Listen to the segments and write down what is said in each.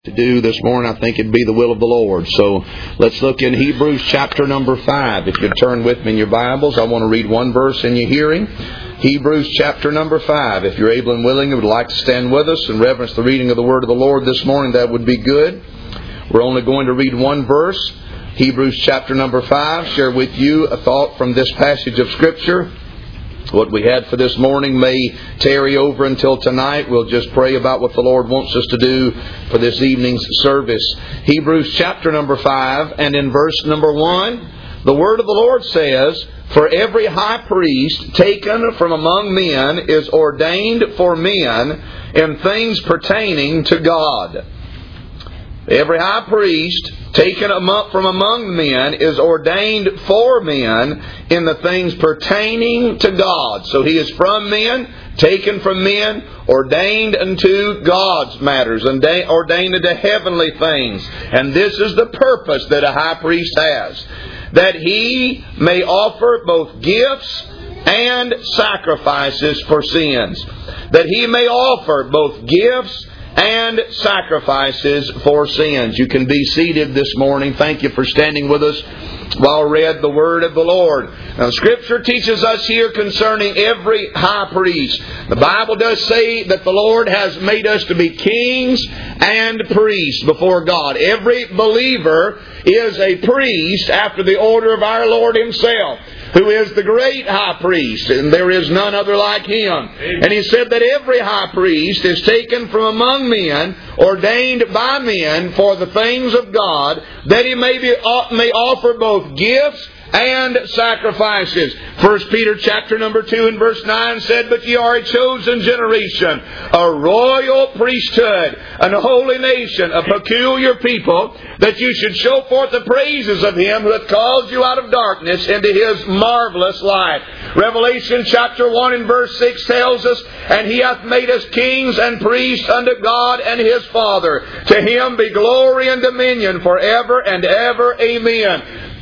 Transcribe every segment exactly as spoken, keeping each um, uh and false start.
to do this morning, I think it'd be the will of the Lord. So let's look in Hebrews chapter number five. If you'd turn with me in your Bibles, I want to read one verse in your hearing. Hebrews chapter number five. If you're able and willing and would like to stand with us and reverence the reading of the Word of the Lord this morning, that would be good. We're only going to read one verse. Hebrews chapter number five. Share with you a thought from this passage of Scripture. What we had for this morning may tarry over until tonight. We'll just pray about what the Lord wants us to do for this evening's service. Hebrews chapter number five and in verse number one, the word of the Lord says, "For every high priest taken from among men is ordained for men in things pertaining to God." Every high priest taken from among men is ordained for men in the things pertaining to God. So he is from men, taken from men, ordained unto God's matters, ordained unto heavenly things. And this is the purpose that a high priest has, that he may offer both gifts and sacrifices for sins. That he may offer both gifts and sacrifices for sins. You can be seated this morning. Thank you for standing with us while I read the word of the Lord. Now, Scripture teaches us here concerning every high priest. The Bible does say that the Lord has made us to be kings and priests before God. Every believer is a priest after the order of our Lord Himself, who is the great high priest, and there is none other like Him. And He said that every high priest is taken from among men, ordained by men for the things of God, that he may be may offer both gifts and sacrifices. First Peter chapter number two and verse nine said, "But ye are a chosen generation, a royal priesthood, an holy nation, a peculiar people, that you should show forth the praises of Him who hath called you out of darkness into His marvelous light." Revelation chapter one and verse six tells us, "And He hath made us kings and priests unto God and His Father. To Him be glory and dominion forever and ever. Amen."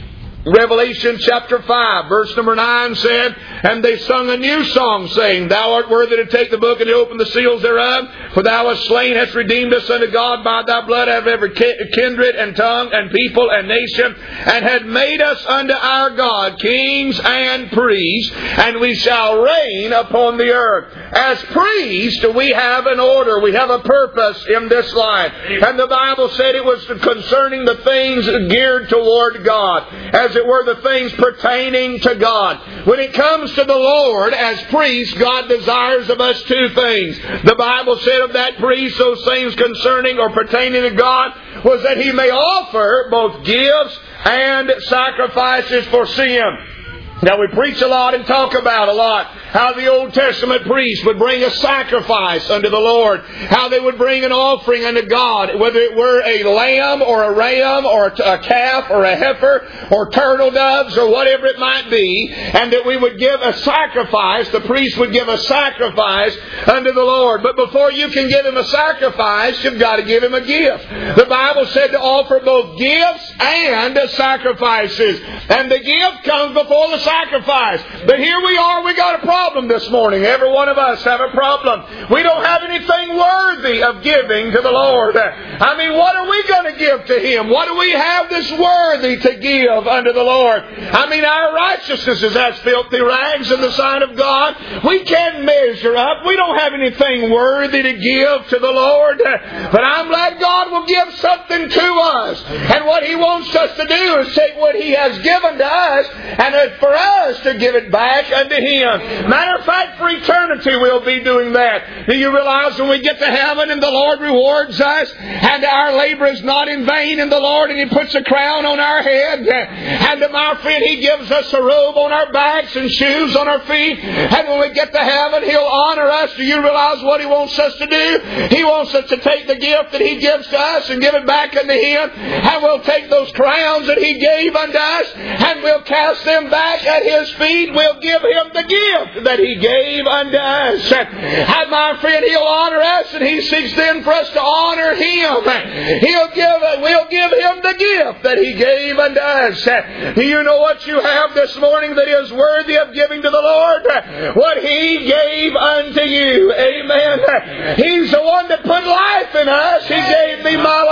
Revelation chapter five, verse number nine said, "And they sung a new song, saying, Thou art worthy to take the book and to open the seals thereof. For Thou hast slain, hast redeemed us unto God by Thy blood out of every kindred and tongue and people and nation, and had made us unto our God kings and priests, and we shall reign upon the earth." As priests, we have an order, we have a purpose in this life. And the Bible said it was concerning the things geared toward God, as it were the things pertaining to God. When it comes to the Lord, as priests, God desires of us two things. The Bible said of that priest, those things concerning or pertaining to God, was that he may offer both gifts and sacrifices for sin. Now, we preach a lot and talk about a lot how the Old Testament priests would bring a sacrifice unto the Lord, how they would bring an offering unto God, whether it were a lamb or a ram or a calf or a heifer or turtle doves or whatever it might be, and that we would give a sacrifice, the priest would give a sacrifice unto the Lord. But before you can give Him a sacrifice, you've got to give Him a gift. The Bible said to offer both gifts and sacrifices, and the gift comes before the sacrifice. But here we are, we got a problem this morning. Every one of us have a problem. We don't have anything worthy of giving to the Lord. I mean, what are we going to give to Him? What do we have that's worthy to give unto the Lord? I mean, our righteousness is as filthy rags in the sight of God. We can't measure up. We don't have anything worthy to give to the Lord. But I'm glad God will give something to us. And what He wants us to do is take what He has given to us and for us to give it back unto Him. Matter of fact, for eternity we'll be doing that. Do you realize when we get to heaven and the Lord rewards us and our labor is not in vain in the Lord, and He puts a crown on our head, and my friend, He gives us a robe on our backs and shoes on our feet, and when we get to heaven He'll honor us. Do you realize what He wants us to do? He wants us to take the gift that He gives to us and give it back unto Him, and we'll take those crowns that He gave unto us and we'll cast them back at His feet. We'll give Him the gift that He gave unto us. And my friend, He'll honor us, and He seeks then for us to honor Him. He'll give, we'll give Him the gift that He gave unto us. Do you know what you have this morning that is worthy of giving to the Lord? What He gave unto you. Amen. He's the one that put life in us. He gave me my life.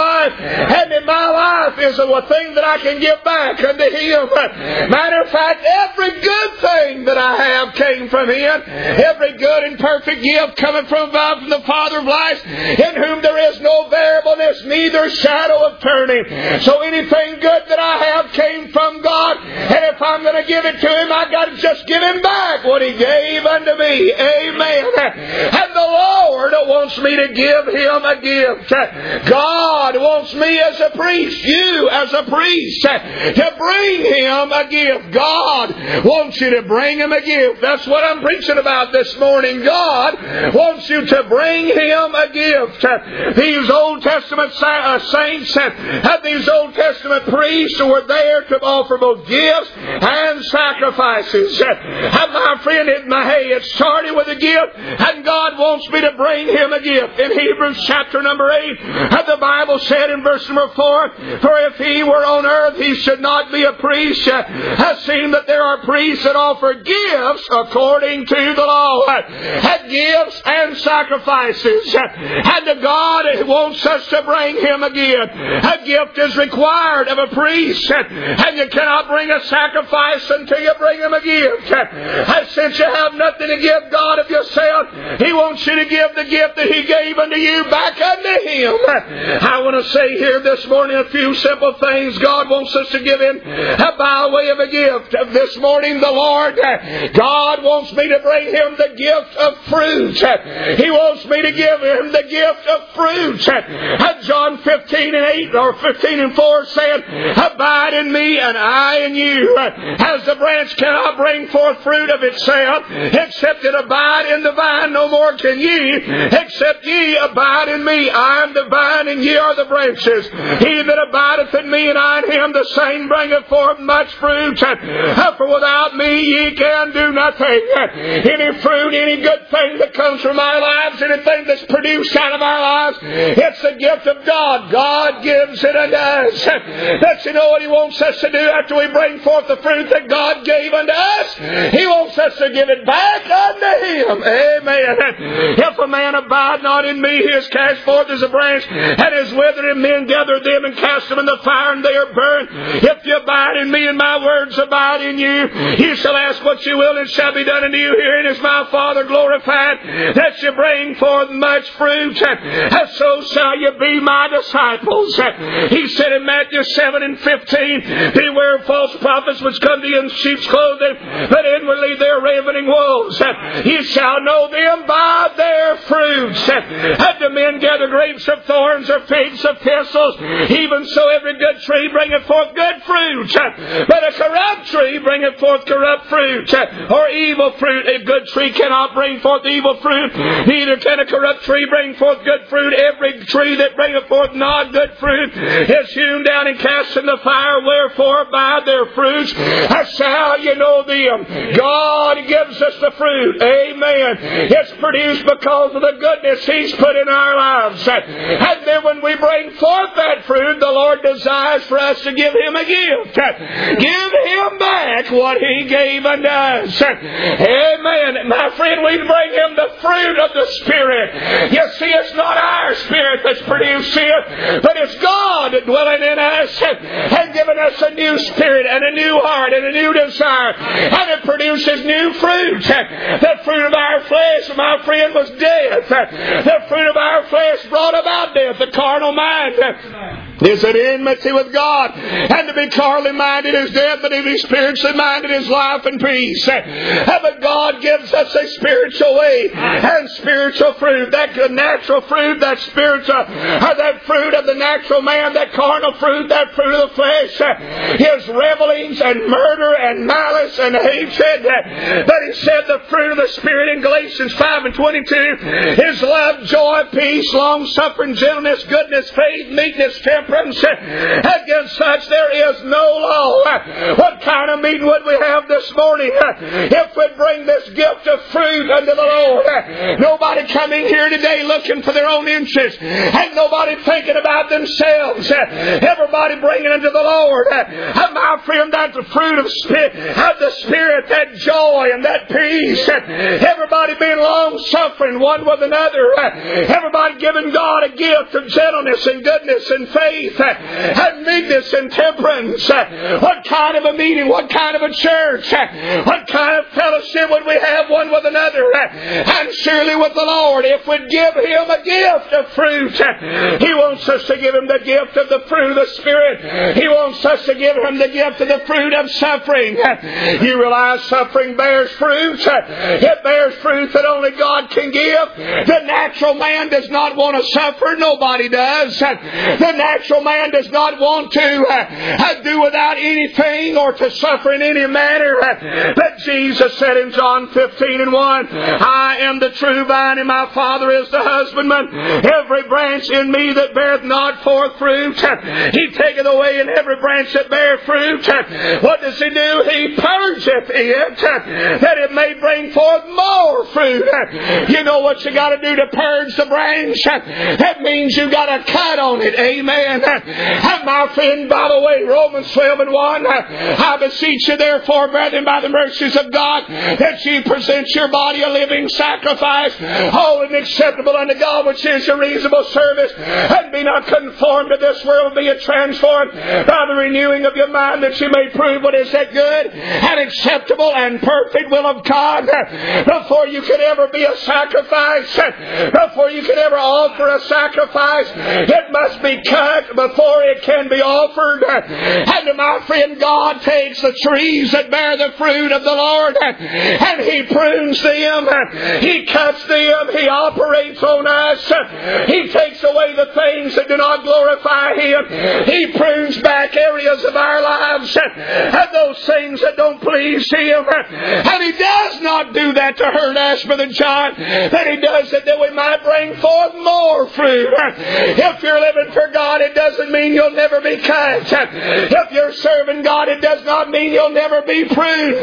And in my life is a thing that I can give back unto Him. Matter of fact, every good thing that I have came from Him. Every good and perfect gift coming from above, from the Father of lights, in whom there is no variableness, neither shadow of turning. So anything good that I have came from God, and if I'm going to give it to Him, I've got to just give Him back what He gave unto me. Amen. And the Lord wants me to give Him a gift. God wants me as a priest, you as a priest, to bring Him a gift. God wants you to bring Him a gift. That's what I'm preaching about this morning. God wants you to bring Him a gift. These Old Testament saints had these Old Testament priests who were there to offer both gifts and sacrifices. And my friend, it, my, hey, it started with a gift, and God wants me to bring Him a gift. In Hebrews chapter number eight, the Bible said in verse number four, for if He were on earth, He should not be a priest, has seen that there are priests that offer gifts according to the law, had gifts and sacrifices. And the God wants us to bring Him a gift. A gift is required of a priest, and you cannot bring a sacrifice until you bring Him a gift. And since you have nothing to give God of yourself, He wants you to give the gift that He gave unto you back unto Him. I want to say here this morning a few simple things God wants us to give Him by way of a gift. This morning the Lord, God wants me to bring Him the gift of fruit. He wants me to give Him the gift of fruit. John fifteen and eight or fifteen and four said, abide in me and I in you. As the branch cannot bring forth fruit of itself, except it abide in the vine, no more can ye, except ye abide in me. I am the vine and ye are the branches. He that abideth in me and I in him, the same bringeth forth much fruit. For without me ye can do nothing. Any fruit, any good thing that comes from our lives, anything that's produced out of our lives, it's the gift of God. God gives it unto us. But you know what He wants us to do after we bring forth the fruit that God gave unto us? He wants us to give it back unto Him. Amen. If a man abide not in me, he is cast forth as a branch, and is withered, and men gather them and cast them in the fire, and they are burned. If you abide in me, and my words abide in you, you shall ask what you will, and it shall be done unto you. Herein is my Father glorified, that you bring forth much fruit, and so shall you be my disciples. He said in Matthew seven and fifteen, beware of false prophets which come to you in sheep's clothing, but inwardly they are ravening wolves. You shall know them by their fruits. And do men gather grapes of thorns or figs of thistles? Even so every good tree bringeth forth good fruit, but a corrupt tree bringeth forth corrupt fruit. Or evil fruit. A good tree cannot bring forth evil fruit, neither can a corrupt tree bring forth good fruit. Every tree that bringeth forth not good fruit is hewn down and cast in the fire. Wherefore by their fruits shall you know them. God gives us the fruit. Amen. It's produced because of the goodness He's put in our lives. And then when we bring forth that fruit, the Lord desires for us to give Him a gift. Give Him back what He gave unto us. Amen. My friend, we bring Him the fruit of the Spirit. You see, it's not our spirit that's produced here, but it's God dwelling in us and giving us a new spirit and a new heart and a new desire. And it produces new fruit. The fruit of our flesh, my friend, was death. The fruit of our flesh brought about death, the carnal mind. Is it enmity with God? And to be carnally minded is death, but to be spiritually minded is life and peace. But God gives us a spiritual way and spiritual fruit. That natural fruit, that spiritual, or that fruit of the natural man, that carnal fruit, that fruit of the flesh, is revelings and murder and malice and hatred. But He said the fruit of the Spirit in Galatians five and twenty-two is love, joy, peace, long suffering, gentleness, goodness, faith, meekness, temperance. Against such there is no law. What kind of meeting would we have this morning if we bring this gift of fruit unto the Lord? Nobody coming here today looking for their own interest, and nobody thinking about themselves. Everybody bringing unto the Lord, my friend, that the fruit of spirit, of the Spirit, that joy and that peace. Everybody being long-suffering one with another. Everybody giving God a gift of gentleness and goodness and faith and meekness and temperance. What kind of a meeting? What kind of a church? What kind of fellowship would we have one with another? And surely with the Lord, if we'd give Him a gift of fruit, He wants us to give Him the gift of the fruit of the Spirit. He wants us to give Him the gift of the fruit of suffering. You realize suffering bears fruit. It bears fruit that only God can give. The natural man does not want to suffer. Nobody does. The natural man does not want to uh, do without anything or to suffer in any manner. But Jesus said in John fifteen and one, I am the true vine and my Father is the husbandman. Every branch in me that beareth not forth fruit, He taketh away, and every branch that beareth fruit, what does He do? He purgeth it, that it may bring forth more fruit. You know what you got to do to purge the branch? That means you got to cut on it. Amen. And my friend, by the way, Romans twelve and one, I beseech you therefore, brethren, by the mercies of God, that ye present your body a living sacrifice, holy and acceptable unto God, which is your reasonable service, and be not conformed to this world, be ye transformed by the renewing of your mind, that you may prove what is that good and acceptable and perfect will of God. Before you could ever be a sacrifice, before you could ever offer a sacrifice, it must be cut before it can be offered. And my friend, God takes the trees that bear the fruit of the Lord and He prunes them, He cuts them, He operates on us, He takes away the things that do not glorify Him, He prunes back areas of our lives and those things that don't please Him. And He does not do that to hurt us, Brother John, but He does it that we might bring forth more fruit. If you're living for God, it doesn't mean you'll never be cut. If you're serving God, it does not mean you'll never be pruned.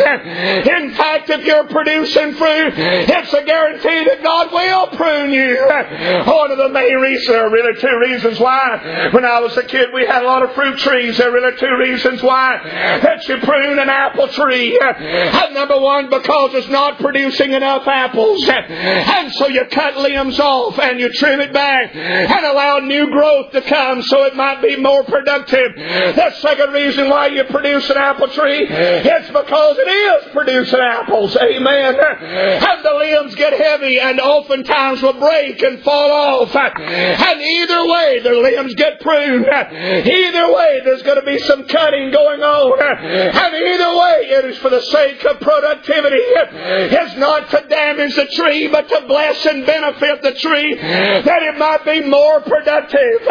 In fact, if you're producing fruit, it's a guarantee that God will prune you. One of the main reasons, there are really two reasons why. When I was a kid, we had a lot of fruit trees. There are really two reasons why that you prune an apple tree. And number one, because it's not producing enough apples. And so you cut limbs off and you trim it back and allow new growth to come so it might be more productive. The second reason why you produce an apple tree, it's because it is producing apples. Amen. And the limbs get heavy and oftentimes will break and fall off. And either way, the limbs get pruned. Either way, there's going to be some cutting going on. And either way, it is for the sake of productivity. It's not to damage the tree, but to bless and benefit the tree, that it might be more productive.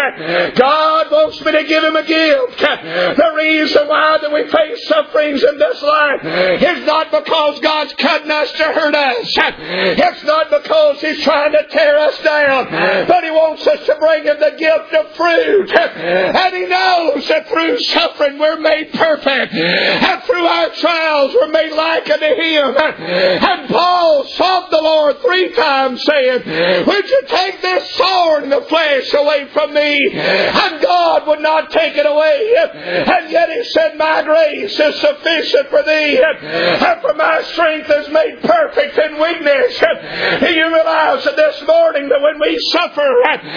God wants me to give Him a gift. The reason why that we face sufferings in this life is not because God's cutting us to hurt us. It's not because He's trying to tear us down, but He wants us to bring Him the gift of fruit. And He knows that through suffering we're made perfect, and through our trials we're made like unto Him. And Paul sought the Lord three times, saying, would you take this sword in the flesh away from me? And God would not take it away. And yet He said, my grace is sufficient for thee, and for my strength is made perfect in weakness. You realize that this morning that when we suffer,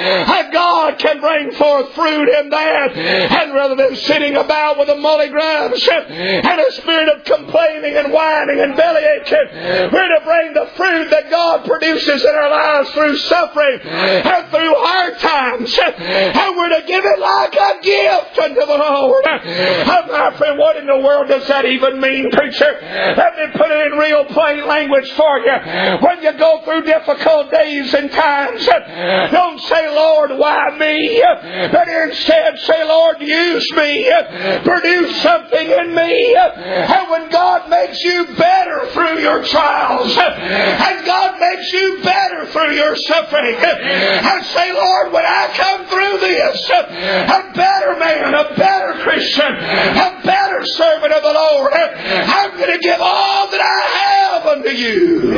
God can bring forth fruit in that. And rather than sitting about with a mully grubs and a spirit of complaining and whining and bellyaching, we're to bring the fruit that God produces in our lives through suffering and through hard times. And we're to give it like a gift unto the Lord. Oh, my friend, what in the world does that even mean, preacher? Let me put it in real plain language for you. When you go through difficult days and times, don't say, Lord, why me? But instead say, Lord, use me. Produce something in me. And when God makes you better through your trials, and God makes you better through your suffering, and say, Lord, when I come through this, a better man, a the Lord. I'm going to give all that I have unto you.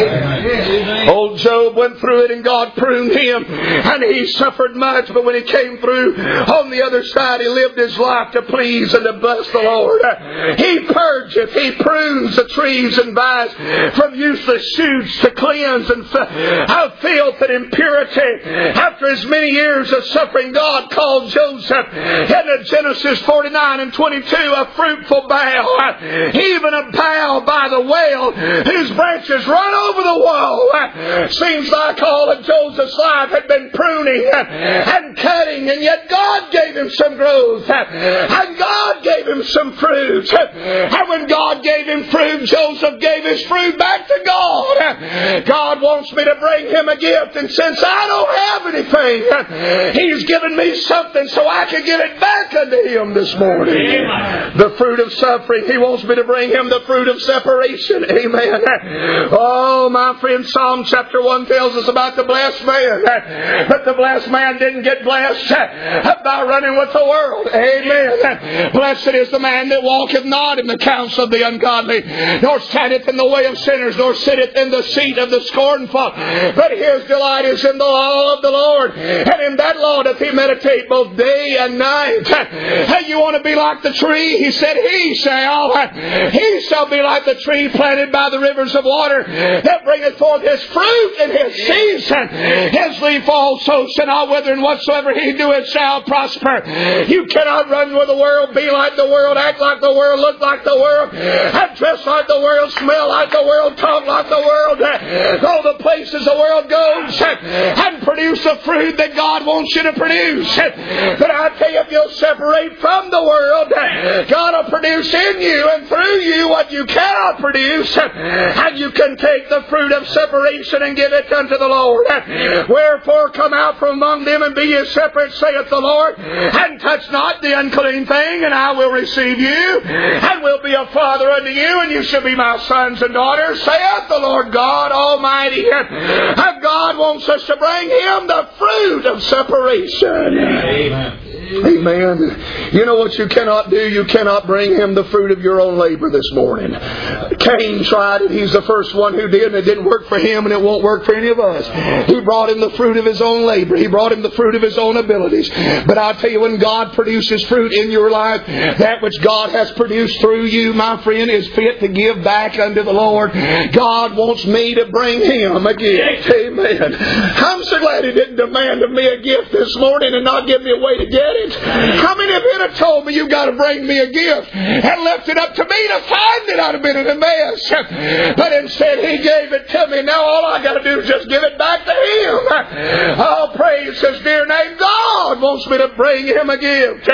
Amen. Old Job went through it and God pruned him and he suffered much, but when he came through on the other side, he lived his life to please and to bless the Lord. He purgeth, he prunes the trees and vines from useless shoots to cleanse and of filth and impurity. After as many years of suffering, God called Joseph in Genesis forty-nine and twenty-two a fruitful bough, even a bough by the well whose branches run over the wall. Seems like all of Joseph's life had been pruning and cutting, and yet God gave him some growth and God gave him some fruit. And when God gave him fruit, Joseph gave his fruit back to God. God wants me to bring him a gift, and since I don't have anything, he's given me something so I can give it back unto him this morning. Amen. The fruit of suffering. He wants me to bring him the fruit of separation. Amen. Oh, my friend, Psalm chapter one tells us about the blessed man. But the blessed man didn't get blessed by running with the world. Amen. Blessed is the man that walketh not in the counsel of the ungodly, nor standeth in the way of sinners, nor sitteth in the seat of the scornful. But his delight is in the law of the Lord, and in that law doth he meditate both day and night. Hey, you want to be like the tree? He said, He shall. He shall be like the tree planted by the rivers of water, that bringeth forth his fruit in his season. His leaf also shall not wither, and whatsoever he doeth shall prosper. You cannot run with the world, be like the world, act like the world, look like the world, and dress like the world, smell like the world, talk like the world, go the places the world goes, and produce the fruit that God wants you to produce. But I tell you, if you'll separate from the world, God will produce in you and through you what you cannot produce, and you can take the fruit of separation and give it unto the Lord. Wherefore come out from among them and be ye separate, saith the Lord, and touch not the unclean thing, and I will receive you, and will be a father unto you, and you shall be my sons and daughters, saith the Lord God Almighty. And God wants us to bring him the fruit of separation. Amen. Amen. You know what you cannot do? You cannot bring him the fruit of your own labor this morning. Cain tried it. He's the first one who did, and it didn't work for him, and it won't work for any of us. He brought him the fruit of his own labor. He brought him the fruit of his own abilities. But I'll tell you, when God produces fruit in your life, that which God has produced through you, my friend, is fit to give back unto the Lord. God wants me to bring him a gift. Amen. I'm so glad he didn't demand of me a gift this morning and not give me a way to get it. How many of you have told me you've got to bring me a gift and left it up to me to find it? I'd have been in a mess. But instead he gave it to me. Now all I got to do is just give it back to him. Oh, praise his dear name. God wants me to bring him a gift.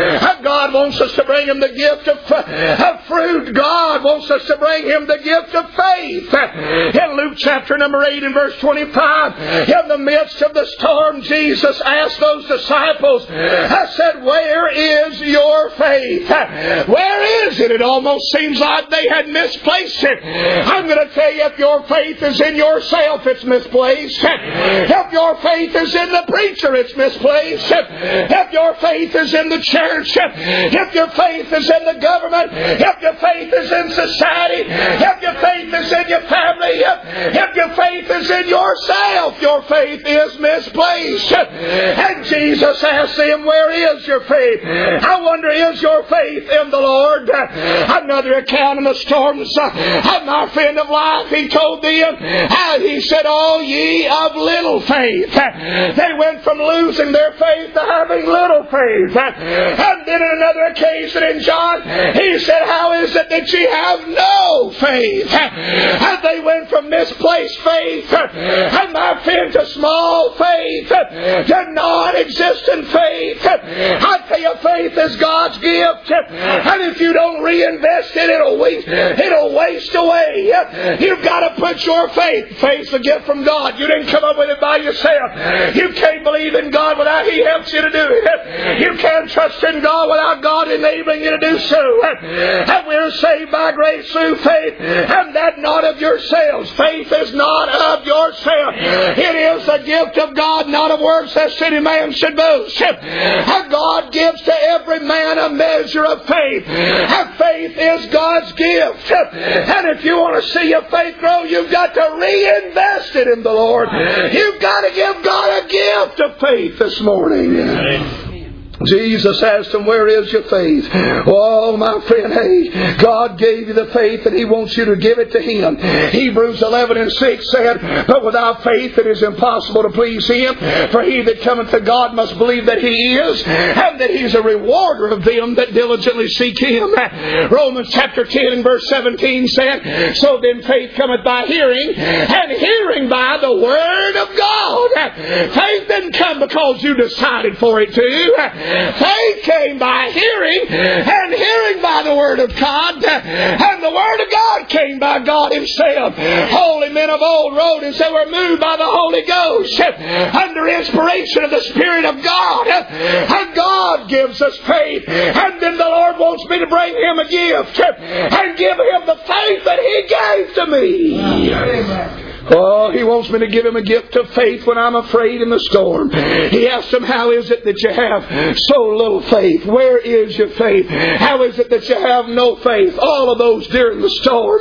God wants us to bring him the gift of, of fruit. God wants us to bring him the gift of faith. In Luke chapter number eight and verse twenty-five, in the midst of the storm, Jesus asked those disciples, I said, where is your faith? Where is it? It almost seems like they had misplaced it. I'm going to tell you, if your faith is in yourself, it's misplaced. If your faith is in the preacher, it's misplaced. If your faith is in the church, if your faith is in the government, if your faith is in society, if your faith is in your family, if, if your faith is in yourself, your faith is misplaced. And Jesus asked them, where is your faith? I wonder, is your faith in the Lord? Another account in the storms of my friend of life, he told them, he said, oh ye of little faith. They went from losing their faith to having little faith. And then in another occasion in John, he said, how is it that ye have no faith? And they went from misplaced faith, and my friend, to small faith, to non-existent faith. I tell you, faith is God's gift, and if you don't reinvest it, it'll waste, it'll waste away. You've got to put your faith. Faith's a gift from God. You didn't come up with it by yourself. You can't believe in God without He helps you to do it. You can't trust in God without God enabling you to do so. And we're saved by grace through faith, and that not of yourselves. Faith is not of yourself. It is a gift of God, not of works, lest any man should boast. And God gives to every man a measure of faith. And faith is God's gift. And if you want to see your faith grow, you've got to reinvest it in the Lord. You've got to give God a gift of faith this morning. Jesus asked him, where is your faith? Oh, my friend, hey, God gave you the faith and He wants you to give it to Him. Hebrews eleven and six said, but without faith it is impossible to please Him. For he that cometh to God must believe that He is, and that He's a rewarder of them that diligently seek Him. Romans chapter ten and verse seventeen said, so then faith cometh by hearing, and hearing by the Word of God. Faith didn't come because you decided for it to. Faith came by hearing, and hearing by the Word of God, and the Word of God came by God Himself. Holy men of old wrote as they were moved by the Holy Ghost, under inspiration of the Spirit of God. And God gives us faith, and then the Lord wants me to bring Him a gift, and give Him the faith that He gave to me. Amen. Oh, He wants me to give Him a gift of faith when I'm afraid in the storm. He asked him, how is it that you have so little faith? Where is your faith? How is it that you have no faith? All of those during the storm.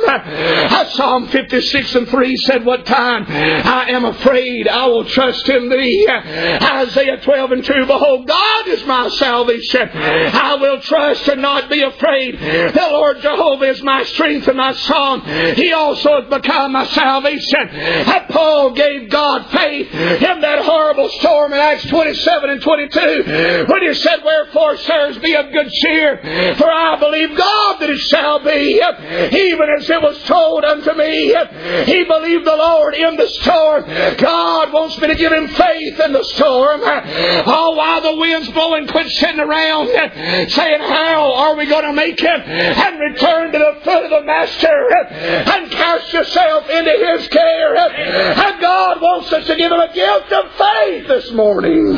Psalm fifty-six and three said, what time I am afraid, I will trust in Thee. Isaiah twelve and two, behold, God is my salvation. I will trust and not be afraid. The Lord Jehovah is my strength and my song. He also has become my salvation. And Paul gave God faith in that horrible storm in Acts twenty-seven and twenty-two when he said, wherefore, sirs, be of good cheer, for I believe God that it shall be, even as it was told unto me. He believed the Lord in the storm. God wants me to give him faith in the storm. Oh, while the wind's blowing, quit sitting around saying, how are we going to make it? And return to the foot of the Master and cast yourself into His care. And God wants us to give Him a gift of faith this morning.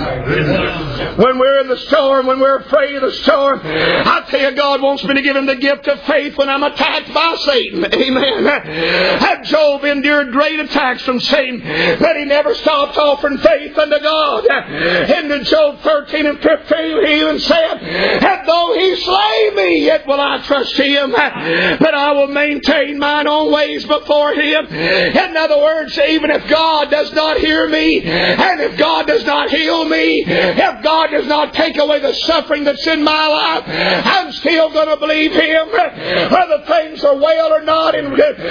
When we're in the storm, when we're afraid of the storm, I tell you, God wants me to give Him the gift of faith when I'm attacked by Satan. Amen. Had Job endured great attacks from Satan, but he never stopped offering faith unto God. In Job thirteen and fifteen, he even said, and though He slay me, yet will I trust Him, but I will maintain mine own ways before Him. In other words, even if God does not hear me, and if God does not heal me, if God does not take away the suffering that's in my life, I'm still going to believe Him. Whether things are well or not, in,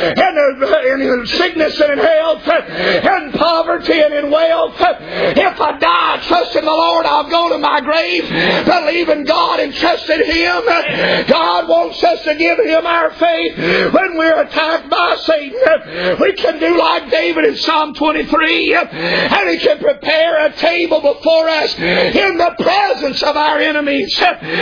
in, in sickness and in health, in poverty and in wealth, if I die trusting the Lord, I'll go to my grave believing God and trusting Him. God wants us to give Him our faith when we're attacked by Satan. We can do like David in Psalm twenty-three, and He can prepare a table before us in the presence of our enemies.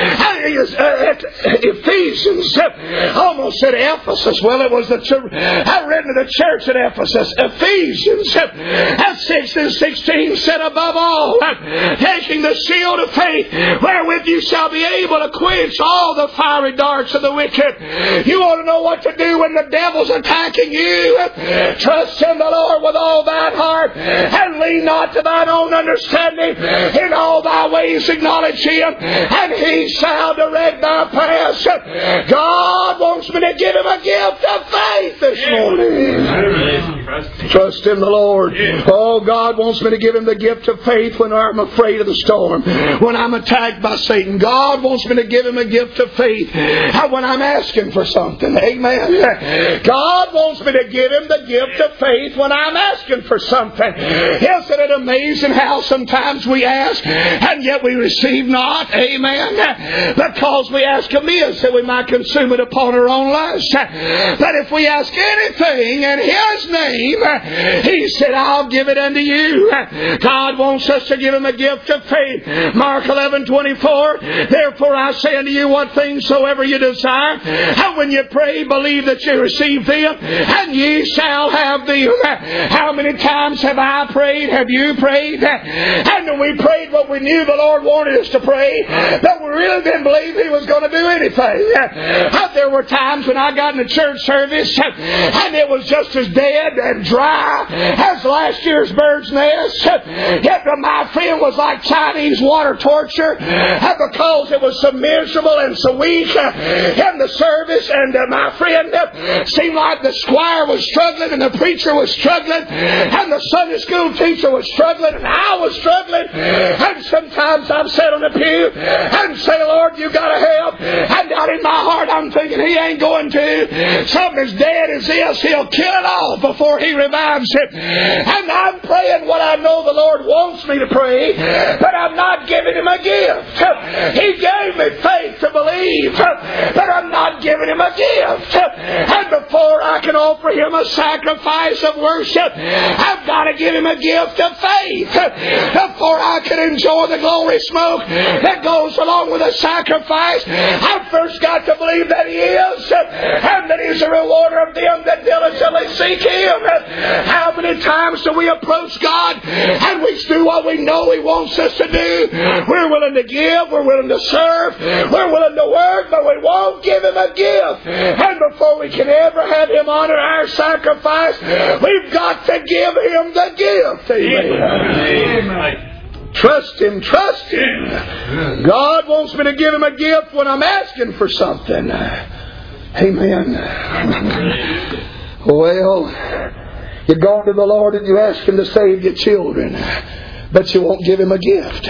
Ephesians, almost said Ephesus. Well, it was the church. I read to the church at Ephesus. Ephesians at six and sixteen said, above all, taking the shield of faith, wherewith you shall be able to quench all the fiery darts of the wicked. You want to know what to do when the devil's attacking you? Trust in the Lord with all thine heart, and lean not to thine own understanding. In all thy ways acknowledge Him, and He shall direct thy paths. God wants me to give Him a gift of faith this morning. Trust in the Lord. Oh, God wants me to give Him the gift of faith when I'm afraid of the storm, when I'm attacked by Satan. God wants me to give Him a gift of faith when I'm asking for something. Amen. God wants me to give Him the gift of faith when I'm asking for something. Isn't it amazing how sometimes we ask and yet we receive not? Amen. Because we ask amiss that we might consume it upon our own lust. But if we ask anything in His name, He said, I'll give it unto you. God wants us to give Him a gift of faith. Mark eleven twenty-four, therefore I say unto you, what things soever you desire, and when you pray, believe that you receive them, and ye shall have them. How many times have I prayed? Have you prayed? And we prayed what we knew the Lord wanted us to pray, but we really didn't believe He was going to do anything. There were times when I got in a church service, and it was just as dead and dry as last year's bird's nest. Yet my friend was like Chinese water torture, because it was so miserable and so weak uh, in the service. And uh, my friend, uh, seemed like the squire was struggling and the preacher was struggling and the Sunday school teacher was struggling and I was struggling. And sometimes I've sat on the pew and say, Lord, you got to help. And down in my heart I'm thinking, He ain't going to. Something as dead as this, He'll kill it all before He revives it. And I'm praying what I know the Lord wants me to pray, but I'm not giving Him a gift. He gave me faith to believe, but I'm not giving Him a gift. And before I can offer Him a sacrifice of worship, I've got to give Him a gift of faith. Before I can enjoy the glory smoke that goes along with a sacrifice, I've first got to believe that He is, and that He's a rewarder of them that diligently seek Him. How many times do we approach God and we do what we know He wants us to do? We're willing to give, we're willing to serve, we're willing to work, but we won't give Him a gift. And before we can ever have Him honor our sacrifice, we've got to give Him the gift. Amen. Amen. Trust Him, trust Him. God wants me to give Him a gift when I'm asking for something. Amen. Well, you go to the Lord and you ask Him to save your children, but you won't give Him a gift.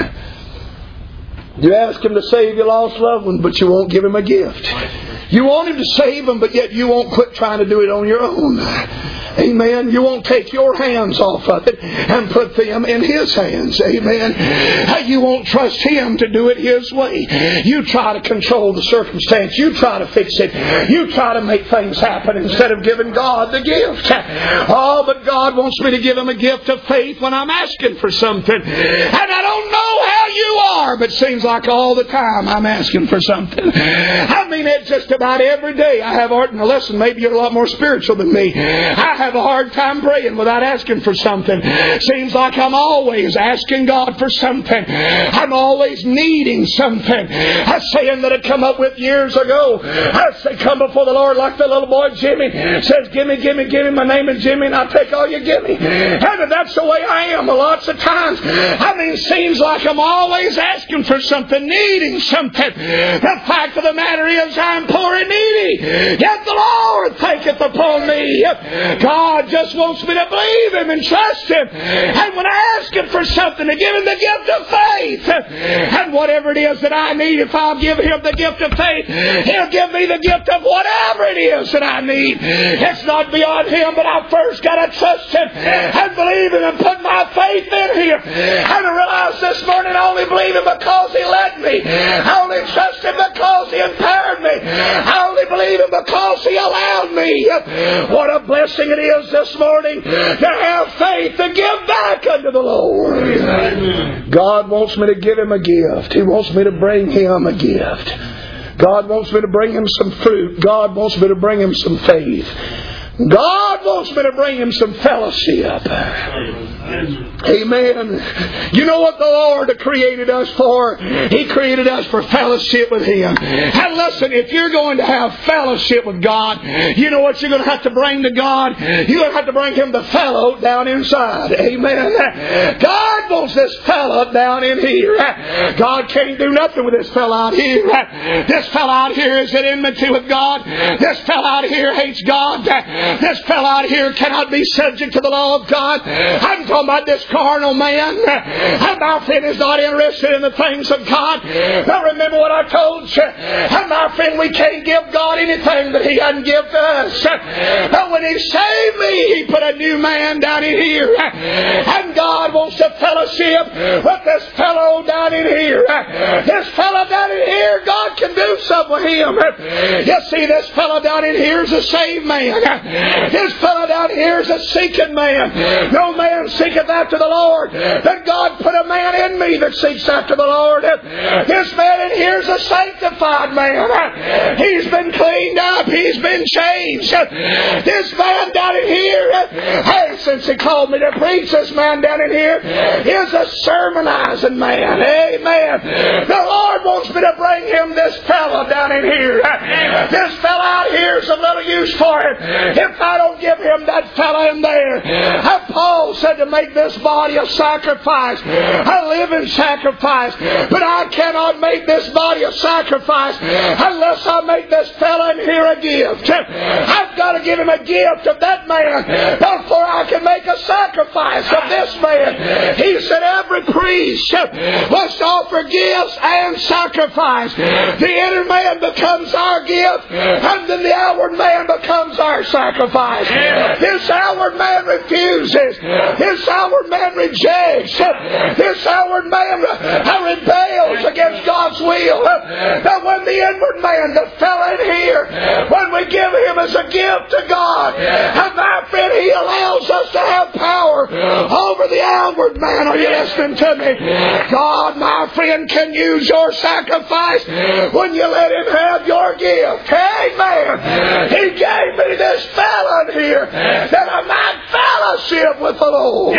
You ask Him to save your lost loved one, but you won't give Him a gift. You want Him to save them, but yet you won't quit trying to do it on your own. Amen. You won't take your hands off of it and put them in His hands. Amen. You won't trust Him to do it His way. You try to control the circumstance. You try to fix it. You try to make things happen instead of giving God the gift. Oh, but God wants me to give Him a gift of faith when I'm asking for something. And I don't know how you are, but it seems like all the time I'm asking for something. I mean, it's just about every day I have art in a lesson. Maybe you're a lot more spiritual than me. I have a hard time praying without asking for something. Seems like I'm always asking God for something. I'm always needing something. A saying that I come up with years ago. I say, come before the Lord like the little boy Jimmy says, gimme, gimme, gimme, my name is Jimmy and I'll take all you gimme. And that's the way I am lots of times. I mean, seems like I'm always asking for something, needing something. The fact of the matter is I'm poor and needy, yet the Lord thinketh upon me. God just wants me to believe Him and trust Him. And when I ask Him for something, to give Him the gift of faith. And whatever it is that I need, if I'll give Him the gift of faith, He'll give me the gift of whatever it is that I need. It's not beyond Him, but I've first got to trust Him and believe Him and put my faith in Him. And I realize this morning I only believe Him because He led me. I only trust Him because He empowered me. I only believe Him because He allowed me. What a blessing it is this morning to have faith to give back unto the Lord. Amen. God wants me to give Him a gift. He wants me to bring Him a gift. God wants me to bring Him some fruit. God wants me to bring Him some faith. God wants me to bring Him some fellowship. Amen. You know what the Lord created us for? He created us for fellowship with Him. And listen, if you're going to have fellowship with God, you know what you're going to have to bring to God? You're going to have to bring Him the fellow down inside. Amen. God wants this fellow down in here. God can't do nothing with this fellow out here. This fellow out here is at enmity with God. This fellow out here hates God. This fellow out here cannot be subject to the law of God. I'm talking about this carnal man. And my friend is not interested in the things of God. Now remember what I told you. And my friend, we can't give God anything that He doesn't give to us. But when He saved me, He put a new man down in here. And God wants to fellowship with this fellow down in here. This fellow down in here, God can do something with him. You see, this fellow down in here is a saved man. This fellow down here is a seeking man. No man seeketh after the Lord, but God put a man in me that seeks after the Lord. This man in here is a sanctified man. He's been cleaned up. He's been changed. This man down in here, hey, since He called me to preach, this man down in here is a sermonizing man. Amen. The Lord God wants me to bring him this fellow down in here. This fellow out here is of little use for him if I don't give him that fellow in there. And Paul said to make this body a sacrifice, a living sacrifice. But I cannot make this body a sacrifice unless I make this fellow in here a gift. I've got to give him a gift of that man before I can make a sacrifice of this man. He said every priest must offer gifts and sacrifice. The inner man becomes our gift, and then the outward man becomes our sacrifice. This outward man refuses. This outward man rejects. This outward man rebels against God's will. But when the inward man, the fellow in here, when we give him as a gift to God, and my friend, he allows us to have power over the outward man. Are you listening to me? God, my friend, can use your sacrifice when you let him have your gift. Amen. He gave me this fellow in here that I might fellowship with the Lord.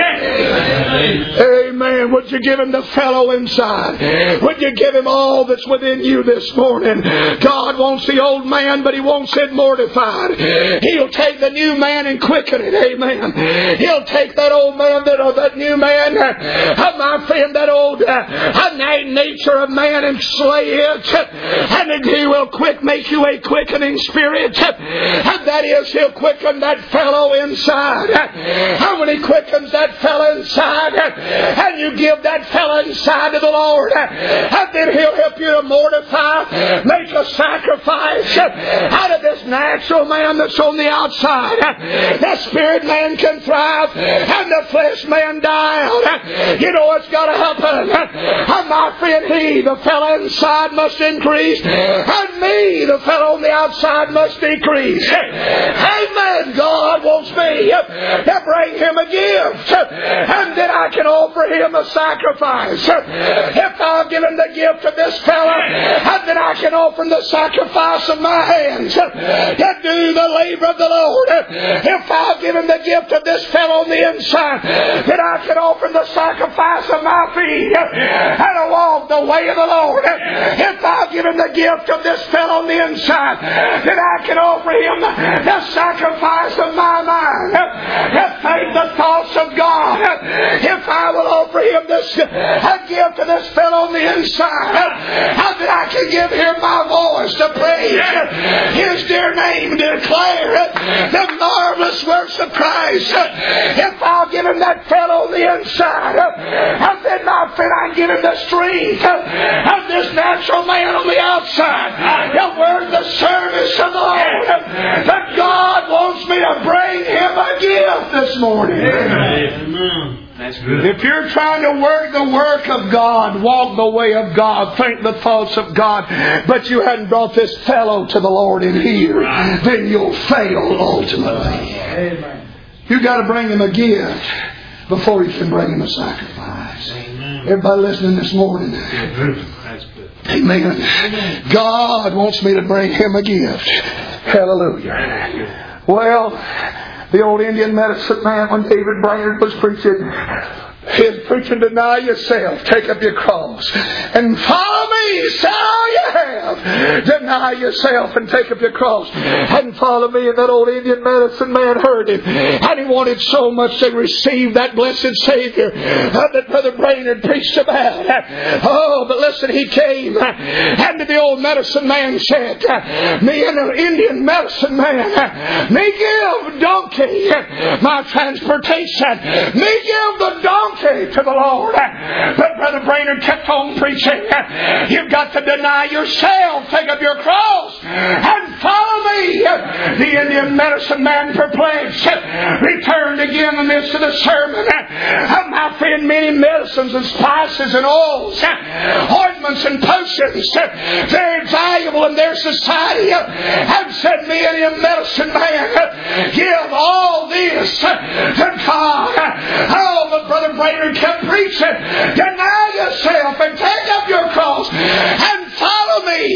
Amen. Would you give him the fellow inside? Would you give him all that's within you this morning? God wants the old man, but he wants it mortified. He'll take the new man and quicken it. Amen. He'll take that old man, that, or that new man, uh, my friend, that old uh, nature of man, and slay it. And he will quick make you a quickening spirit. And that is, he'll quicken that fellow inside. And when he quickens that fellow inside, and you give that fellow inside to the Lord, and then he'll help you to mortify, make a sacrifice out of this natural man that's on the outside. The spirit man can thrive, and the flesh man die out. You know what's got to happen? And my friend, he, the fellow inside, must increase, and me, the fellow on the outside, must decrease. Amen. God wants me to bring him a gift, and then I can offer him a sacrifice. If I'll give him the gift of this fellow, and then I can offer him the sacrifice of my hands to do the labor of the Lord. If I'll give him the gift of this fellow on the inside, then I can offer him the sacrifice of my feet and to walk the way of the Lord. If I'll give him the gift of this fellow on the inside, then I can offer him the sacrifice of my mind, to think the thoughts of God. If I will offer him this a gift of this fellow on the inside, and then I can give him my voice to praise his dear name, to declare the marvelous works of Christ. If I'll give him that fellow on the inside, and then my friend, I give him the strength of this natural man on the outside, to work the service of the Lord. But God wants me to bring him a gift this morning. Amen. That's good. If you're trying to work the work of God, walk the way of God, think the thoughts of God, but you hadn't brought this fellow to the Lord in here, then you'll fail ultimately. Amen. You've got to bring him a gift before you can bring him a sacrifice. Amen. Everybody listening this morning? That's good. Amen. God wants me to bring him a gift. Hallelujah. Well, the old Indian medicine man, when David Brainerd was preaching, his preaching, deny yourself, take up your cross, and follow me, sell all you have. Deny yourself and take up your cross and follow me. And that old Indian medicine man heard him, and he wanted so much to receive that blessed Savior that Brother Brainerd preached about. Oh, but listen, he came, and the old medicine man said, me and the Indian medicine man, me give donkey my transportation, me give the donkey to the Lord. But Brother Brainerd kept on preaching. You've got to deny yourself, take up your cross, and follow me. The Indian medicine man, perplexed, returned again in the midst of the sermon. My friend, many medicines and spices and oils, ointments and potions, very valuable in their society, have said, me and him medicine man, give all this to God. Oh, but Brother Brainerd kept preaching, deny yourself and take up your cross and follow me.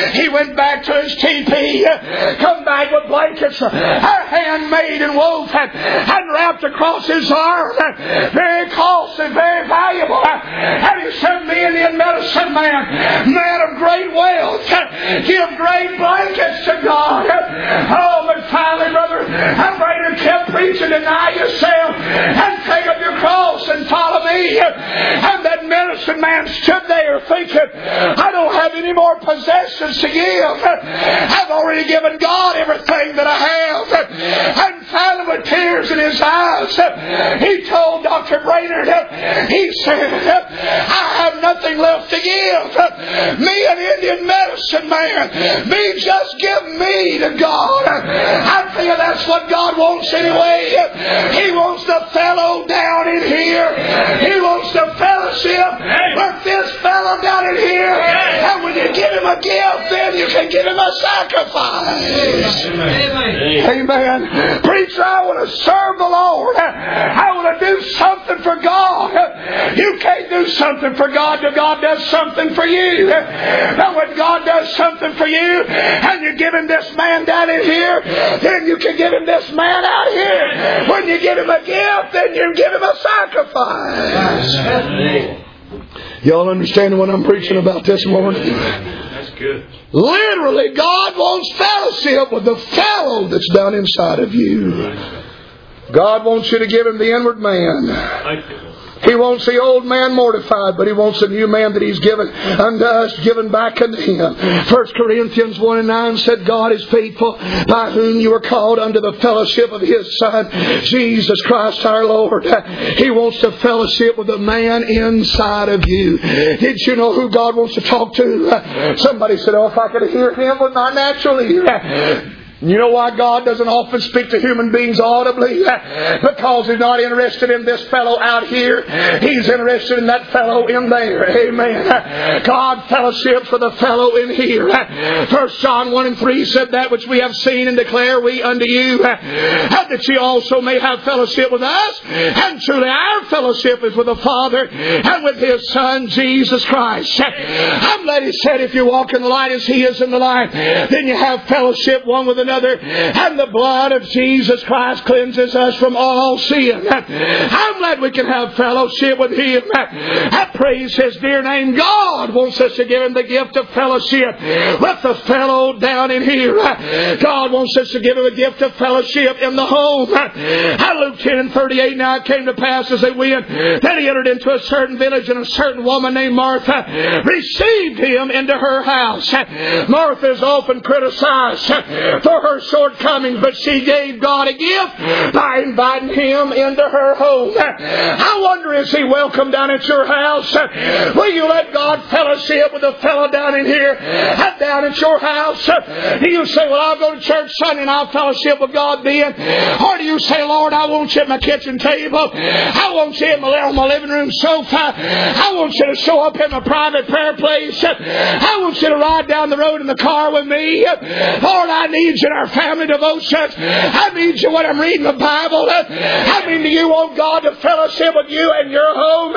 He went back to his teepee, come back with blankets, handmade and woven and wrapped across his arm. Very costly, very valuable. And he said, me and the medicine man, man of great wealth, give great blankets to God. Oh, but finally, brother, I'm ready to keep preaching, deny yourself and take up your cross and follow me. And that medicine man stood there thinking, I don't have any more possessions to give. I've already given God everything that I have. And finally, with tears in his eyes, he told Doctor Brainerd, he said, I have nothing left to give. Me, an Indian medicine man, me just give me to God. I feel that's what God wants anyway. He wants the fellow down in here. He wants the fellowship with this fellow down in here. And when you give him a gift, then you can give him a sacrifice. Amen. Amen. Preacher, I want to serve the Lord. I want to do something for God. You can't do something for God till God does something for you. Now when God does something for you and you give him this man down in here, then you can give him this man out here. When you give him a gift, then you give him a sacrifice. Y'all understand what I'm preaching about this morning? That's good. Literally, God wants fellowship with the fellow that's down inside of you. God wants you to give him the inward man. Thank you. He wants the old man mortified, but He wants the new man that He's given unto us, given back unto Him. First Corinthians one and nine said, God is faithful, by whom you are called unto the fellowship of His Son, Jesus Christ our Lord. He wants to fellowship with the man inside of you. Did you know who God wants to talk to? Somebody said, oh, if I could hear Him with my natural ear. You know why God doesn't often speak to human beings audibly? Because He's not interested in this fellow out here. He's interested in that fellow in there. Amen. God fellowships with a fellow in here. First John one and three said, that which we have seen and declare we unto you, that ye also may have fellowship with us. And truly our fellowship is with the Father and with His Son, Jesus Christ. I'm glad He said, if you walk in the light as He is in the light, then you have fellowship one with another. And the blood of Jesus Christ cleanses us from all sin. I'm glad we can have fellowship with Him. I praise His dear name. God wants us to give Him the gift of fellowship with the fellow down in here. God wants us to give Him a gift of fellowship in the home. Luke ten and thirty-eight, now it came to pass as they went, that He entered into a certain village, and a certain woman named Martha received Him into her house. Martha is often criticized for her shortcomings, but she gave God a gift by inviting Him into her home. I wonder, is He welcome down at your house? Will you let God fellowship with a fellow down in here, down at your house? Do you say, well, I'll go to church Sunday and I'll fellowship with God then? Or do you say, Lord, I want you at my kitchen table, I want you in my, on my living room sofa, I want you to show up in my private prayer place, I want you to ride down the road in the car with me, Lord, I need you in our family devotions. I need you when I'm reading the Bible. I mean, do you want God to fellowship with you in your home?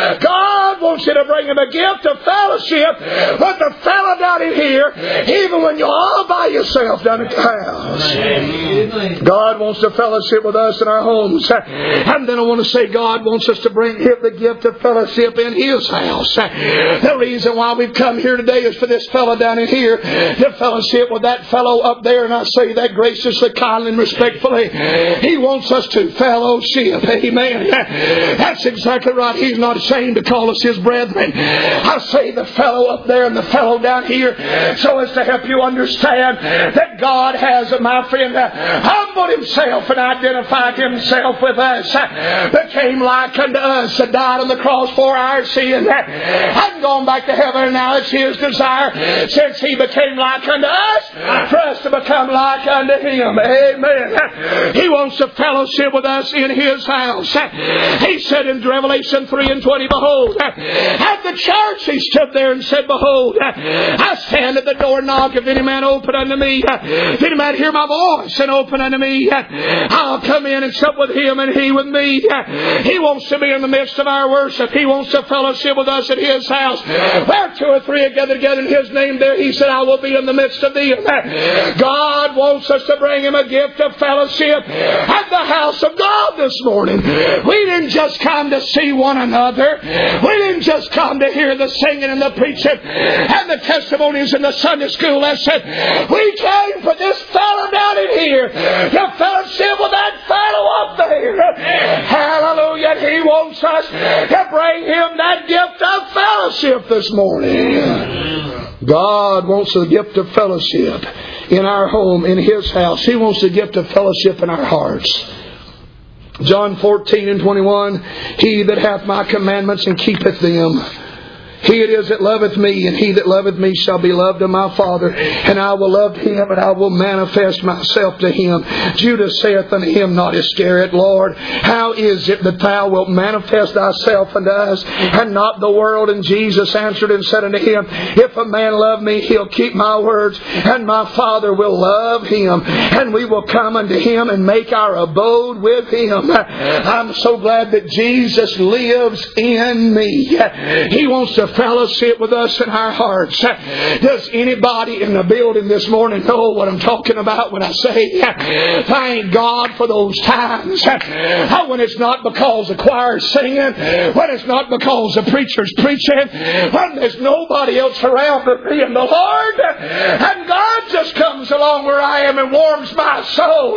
God wants you to bring Him a gift of fellowship with the fellow down in here, even when you're all by yourself down at the house. God wants to fellowship with us in our homes. And then I want to say, God wants us to bring Him the gift of fellowship in His house. The reason why we've come here today is for this fellow down in here to fellowship with that fellow up there. And I say that graciously, kindly, and respectfully. He wants us to fellowship. Amen. That's exactly right. He's not ashamed to call us His brethren. I say the fellow up there and the fellow down here, so as to help you understand that God has, my friend, humbled Himself and identified Himself with us, became like unto us, died on the cross for our sin, hadn't gone back to heaven, and now it's His desire, since He became like unto us, for us to become like unto Him. Amen. He wants to fellowship with us in His house. He said in Revelation three and twenty, behold, at the church He stood there and said, behold, I stand stand at the door and knock. If any man open unto me, if any man hear my voice and open unto me, I'll come in and sup with him and he with me. He wants to be in the midst of our worship. He wants to fellowship with us at his house. Where two or three are gathered together in his name, there he said, I will be in the midst of thee. God wants us to bring him a gift of fellowship at the house of God this morning. We didn't just come to see one another. We didn't just come to hear the singing and the preaching and the testimonies in the Sunday school lesson. We came for this fellow down in here to fellowship with that fellow up there. Hallelujah. He wants us to bring him that gift of fellowship this morning. God wants the gift of fellowship in our home, in his house. He wants the gift of fellowship in our hearts. John fourteen and twenty-one, he that hath my commandments and keepeth them, he it is that loveth me, and he that loveth me shall be loved of my Father, and I will love him, and I will manifest myself to him. Judas saith unto him, not Iscariot, Lord, how is it that thou wilt manifest thyself unto us, and not the world? And Jesus answered and said unto him, if a man love me, he'll keep my words, and my Father will love him, and we will come unto him and make our abode with him. I'm so glad that Jesus lives in me. He wants to fellowship with us in our hearts. Does anybody in the building this morning know what I'm talking about when I say thank God for those times when it's not because the choir's singing, when it's not because the preacher's preaching, when there's nobody else around but me and the Lord, and God just comes along where I am and warms my soul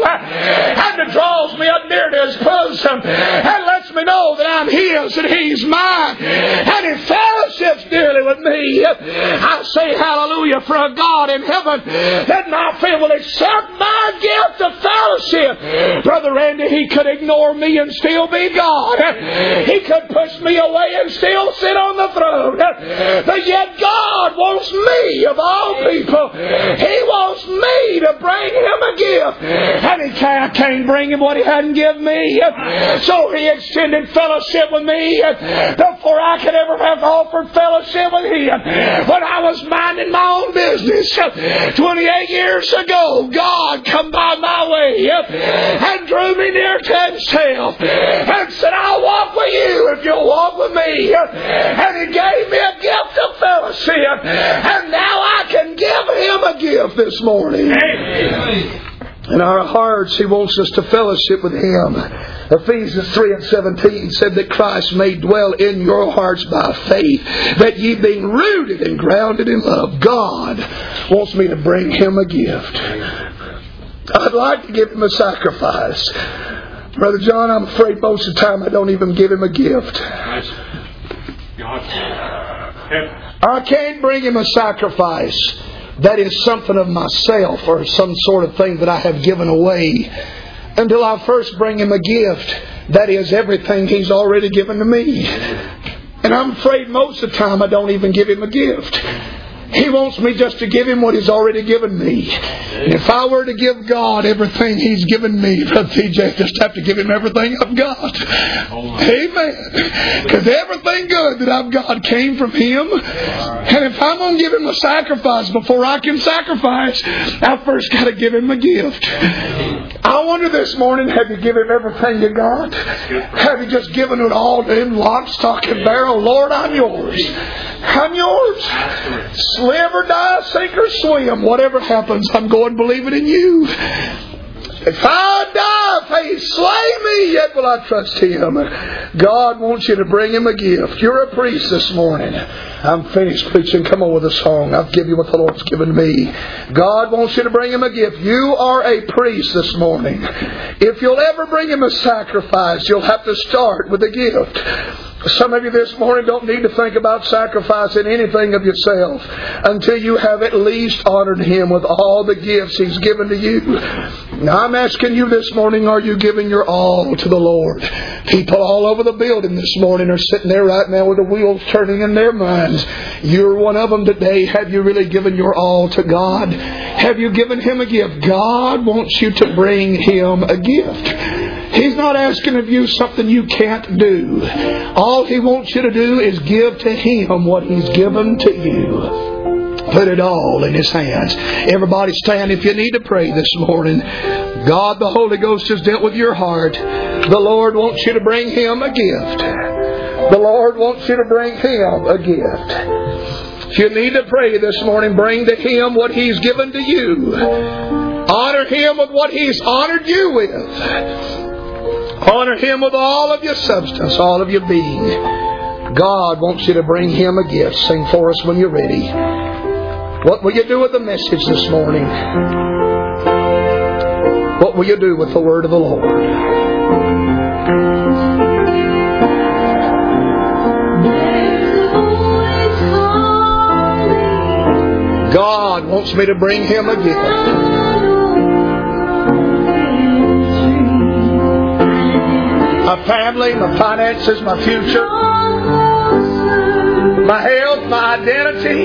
and draws me up near to his bosom and lets me know that I'm his and he's mine, and he fellowships dearly with me. I say hallelujah for a God in heaven that my friend will accept my gift of fellowship. Brother Randy, he could ignore me and still be God. He could push me away and still sit on the throne. But yet God wants me, of all people, he wants me to bring him a gift. And he can't, I can't bring him what he hadn't given me. So he extended fellowship with me before I could ever have offered fellowship with him. When I was minding my own business twenty-eight years ago, God come by my way and drew me near to himself and said, I'll walk with you if you'll walk with me. And he gave me a gift of fellowship, and now I can give him a gift this morning. Amen. In our hearts, he wants us to fellowship with him. Ephesians three and seventeen said that Christ may dwell in your hearts by faith, that ye being rooted and grounded in love. God wants me to bring him a gift. I'd like to give him a sacrifice. Brother John, I'm afraid most of the time I don't even give him a gift. I can't bring him a sacrifice that is something of myself or some sort of thing that I have given away until I first bring him a gift that is everything he's already given to me. And I'm afraid most of the time I don't even give him a gift. He wants me just to give him what he's already given me. And if I were to give God everything he's given me, Brother T J, I just have to give him everything I've got. Amen. Because everything good that I've got came from him. And if I'm going to give him a sacrifice before I can sacrifice, I first got to give him a gift. I wonder this morning, have you given him everything you got? Have you just given it all to him, lock, stock, and barrel? Lord, I'm yours. I'm yours. Live or die, sink or swim. Whatever happens, I'm going believing in you. If I die, if he slay me, yet will I trust him. God wants you to bring him a gift. You're a priest this morning. I'm finished preaching. Come on with a song. I'll give you what the Lord's given me. God wants you to bring him a gift. You are a priest this morning. If you'll ever bring him a sacrifice, you'll have to start with a gift. Some of you this morning don't need to think about sacrificing anything of yourself until you have at least honored him with all the gifts he's given to you. Now I'm asking you this morning, are you giving your all to the Lord? People all over the building this morning are sitting there right now with the wheels turning in their minds. You're one of them today. Have you really given your all to God? Have you given him a gift? God wants you to bring him a gift. He's not asking of you something you can't do. All he wants you to do is give to him what he's given to you. Put it all in His hands. Everybody stand if you need to pray this morning. God, the Holy Ghost has dealt with your heart. The Lord wants you to bring Him a gift. The Lord wants you to bring Him a gift. If you need to pray this morning, bring to Him what He's given to you. Honor Him with what He's honored you with. Honor Him with all of your substance, all of your being. God wants you to bring Him a gift. Sing for us when you're ready. What will you do with the message this morning? What will you do with the word of the Lord? God wants me to bring Him a gift. My family, my finances, my future, my health, my identity,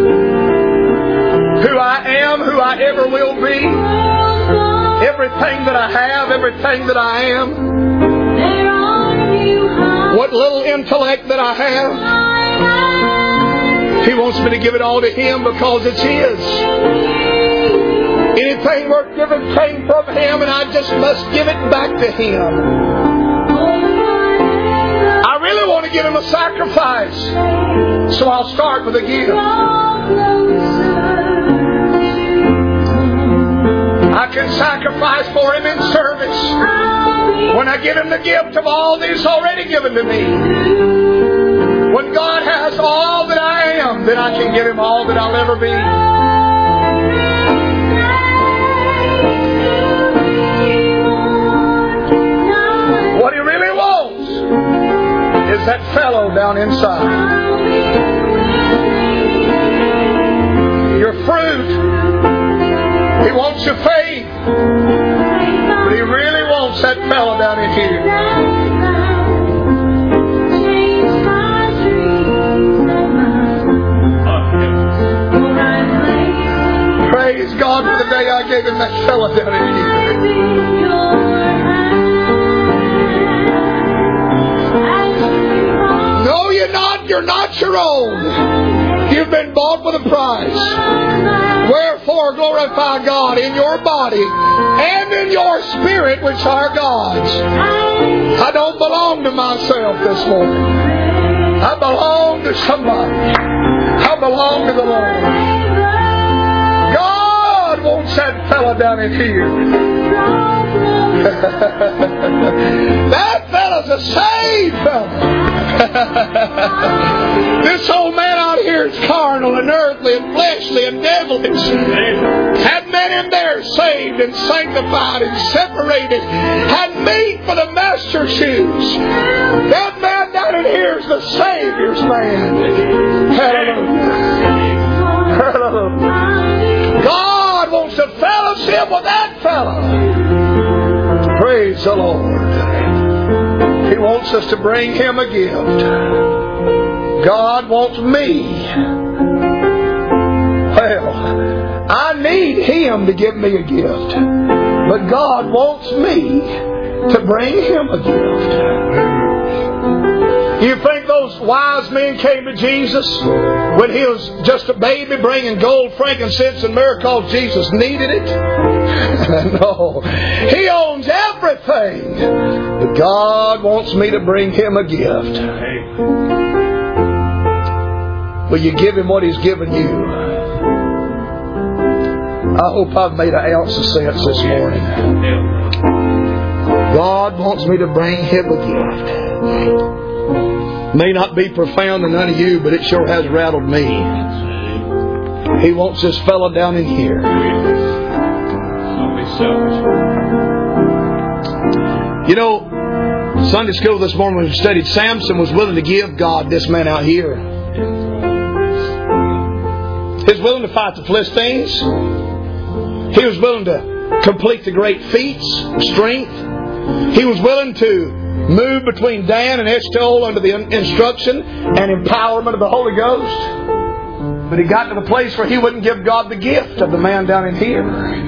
who I am, who I ever will be, everything that I have, everything that I am, what little intellect that I have, He wants me to give it all to Him because it's His. Anything worth giving came from Him, and I just must give it back to Him. I really want to give Him a sacrifice, so I'll start with a gift. I can sacrifice for Him in service when I give Him the gift of all that He's already given to me. When God has all that I am, then I can give Him all that I'll ever be. What He really wants is that fellow down inside. Your fruit. He wants your faith. But He really wants that fellow down in here. Praise God for the day I gave Him that fellow down in here. No, you're not. You're not your own. You've been bought with a price. Wherefore glorify God in your body and in your spirit, which are God's. I don't belong to myself this morning. I belong to somebody. I belong to the Lord. God wants that fella down in here. That fella's a saved fella. This old man out here is carnal and earthly and fleshly and devilish. Had men in there saved and sanctified and separated. Had meat for the master's shoes. That man down in here is the Savior's man. Hallelujah. Hallelujah. God wants to fellowship with that fellow. Praise the Lord. He wants us to bring Him a gift. God wants me. Well, I need Him to give me a gift. But God wants me to bring Him a gift. You think those wise men came to Jesus when He was just a baby bringing gold, frankincense, and myrrh because Jesus needed it? No. He owns everything. But God wants me to bring Him a gift. Will you give Him what He's given you? I hope I've made an ounce of sense this morning. God wants me to bring Him a gift. May not be profound to none of you, but it sure has rattled me. He wants this fellow down in here. You know, Sunday school this morning when we studied, Samson was willing to give God this man out here. He was willing to fight the Philistines. He was willing to complete the great feats of strength. He was willing to move between Dan and Eshcol under the instruction and empowerment of the Holy Ghost. But he got to the place where he wouldn't give God the gift of the man down in here.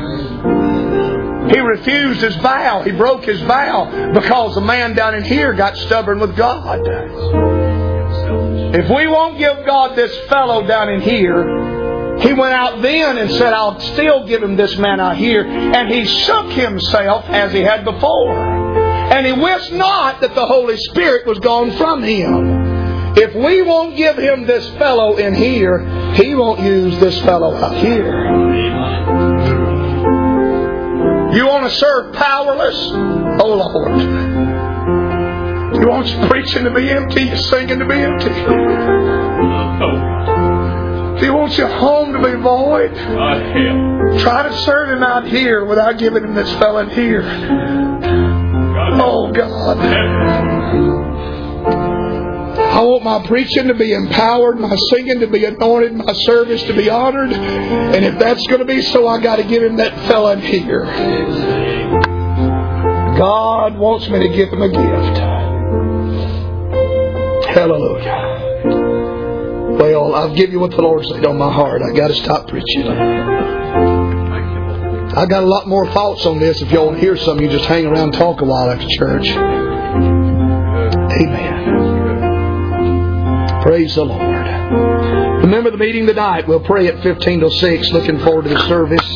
He refused his vow. He broke his vow because the man down in here got stubborn with God. If we won't give God this fellow down in here, He went out then and said, I'll still give him this manna here. And he shook himself as he had before. And he wist not that the Holy Spirit was gone from him. If we won't give him this fellow in here, he won't use this fellow out here. You want to serve powerless? Oh Lord. You want your preaching to be empty, your singing to be empty. Do you want your home to be void? Try to serve him out here without giving him this fellow in here. Oh God. I want my preaching to be empowered, my singing to be anointed, my service to be honored. And if that's going to be so, I got to give him that fella in here. God wants me to give him a gift. Hallelujah. Well, I'll give you what the Lord's laid on my heart. I got to stop preaching. I got a lot more thoughts on this. If you want to hear some, you just hang around and talk a while after church. Amen. Praise the Lord. Remember the meeting tonight. We'll pray at fifteen to six. Looking forward to the service.